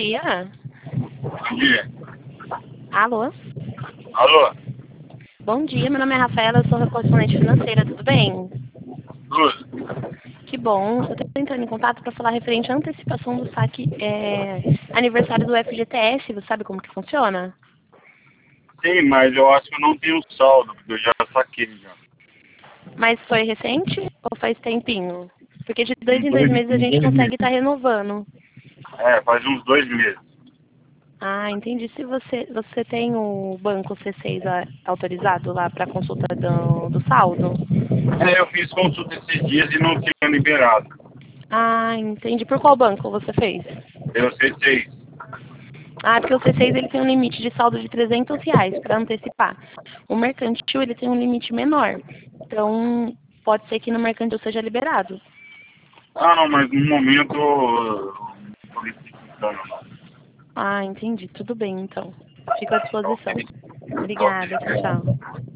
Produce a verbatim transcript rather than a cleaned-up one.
dia. Bom dia. Alô? Alô? Bom dia, meu nome é Rafaela, eu sou correspondente financeira, tudo bem? Tudo. Que bom. Eu estou entrando em contato para falar referente à antecipação do saque é, aniversário do F G T S. Você sabe como que funciona? Sim, mas eu acho que eu não tenho saldo, porque eu já saquei já. Mas foi recente ou faz tempinho? Porque de dois Uns em dois dois, meses a uns gente dois consegue estar meses. renovando. É, faz uns dois meses. Ah, entendi. Se você, você tem o banco C seis a- autorizado lá para consulta do, do saldo? É, eu fiz consulta esses dias e não tinha liberado. Ah, entendi. Por qual banco você fez? Eu sei seis. Ah, porque o C seis ele tem um limite de saldo de trezentos reais para antecipar. O mercantil ele tem um limite menor. Então, pode ser que no mercantil seja liberado. Ah, não, mas no momento eu não estou necessitando, não. Ah, entendi. Tudo bem, então. Fico à Tá disposição. ok. Tá ok. Obrigada. Tchau, tchau.